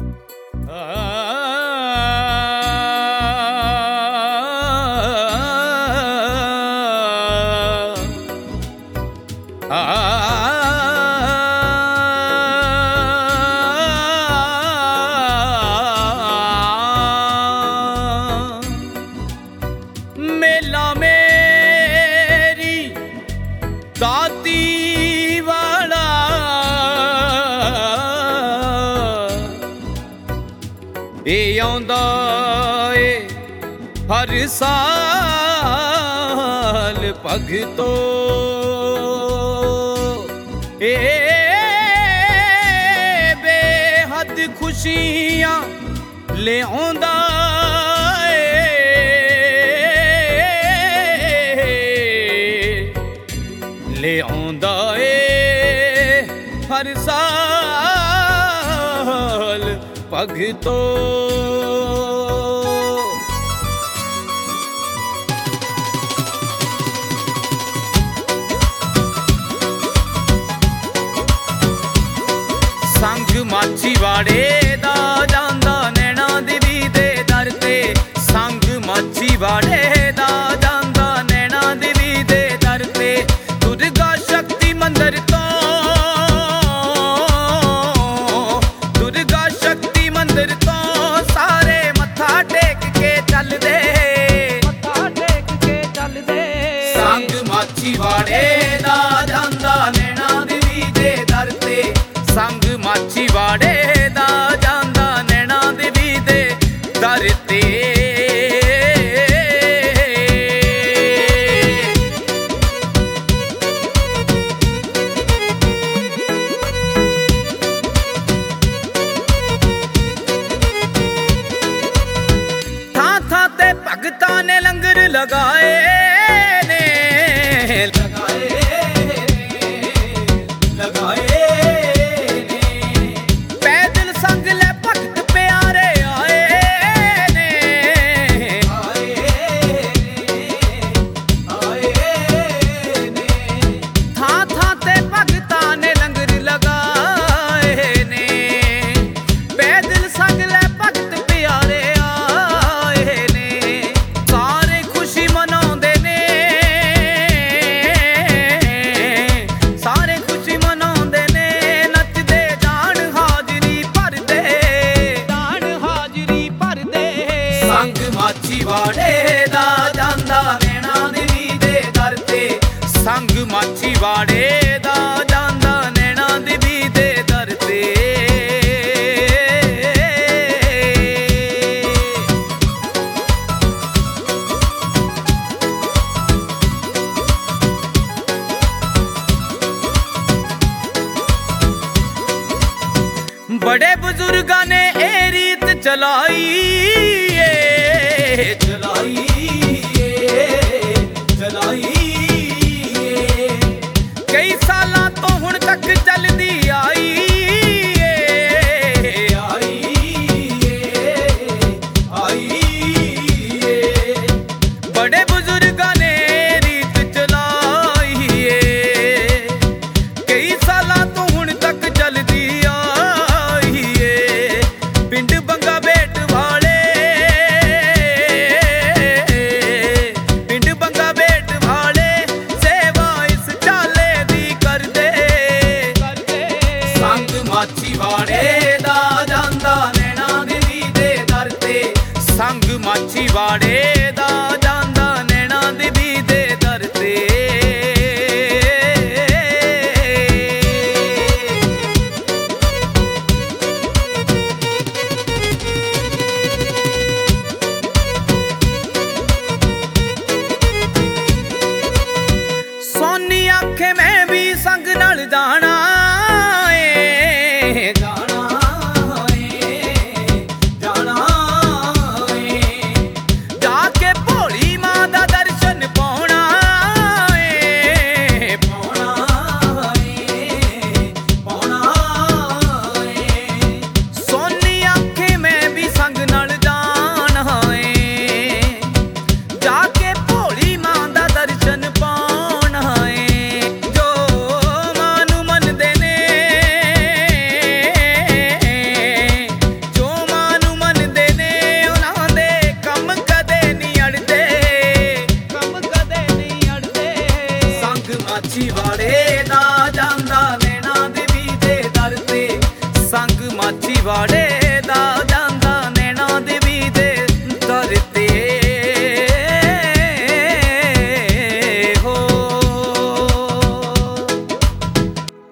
मेला मेरी दाती वाला ये आउंदा ए हर साल भगतो ए बेहद खुशियां ले आउंदा ले आउंदा ए हर साल भगतो संग माछीवाड़े दा जांदा नैना देवी दे दर ते संग माछीवाड़े दा जांदा नैना देवी दे दर ते दुर्गा शक्ति मंदिर तो दुर्गा शक्ति मंदिर तो सारे मत्था टेक के चल दे संग माछीवाड़े दा जांदा नैना देवी दे दर ते संग माछीवाड़े दा जांदा नैना देवी दे दर ते थां थां ते भगतां ने लंगर लगाए ने संग माछीवाड़े दा जांदा नैना देवी दे दर ते संग माछीवाड़े दा जांदा नैना देवी दे दर ते बड़े बुजुर्गां ने ए रीत चलाई कई सालां तो हुण तक चलदी आई बड़े बुजुर्गां ने रीत चलाई कई सालां तो हुण तक चलदी आई पिंड बंगा बेट वाले माछीवाड़े दा जांदा नैना देवी दे दर ते संग माछीवाड़े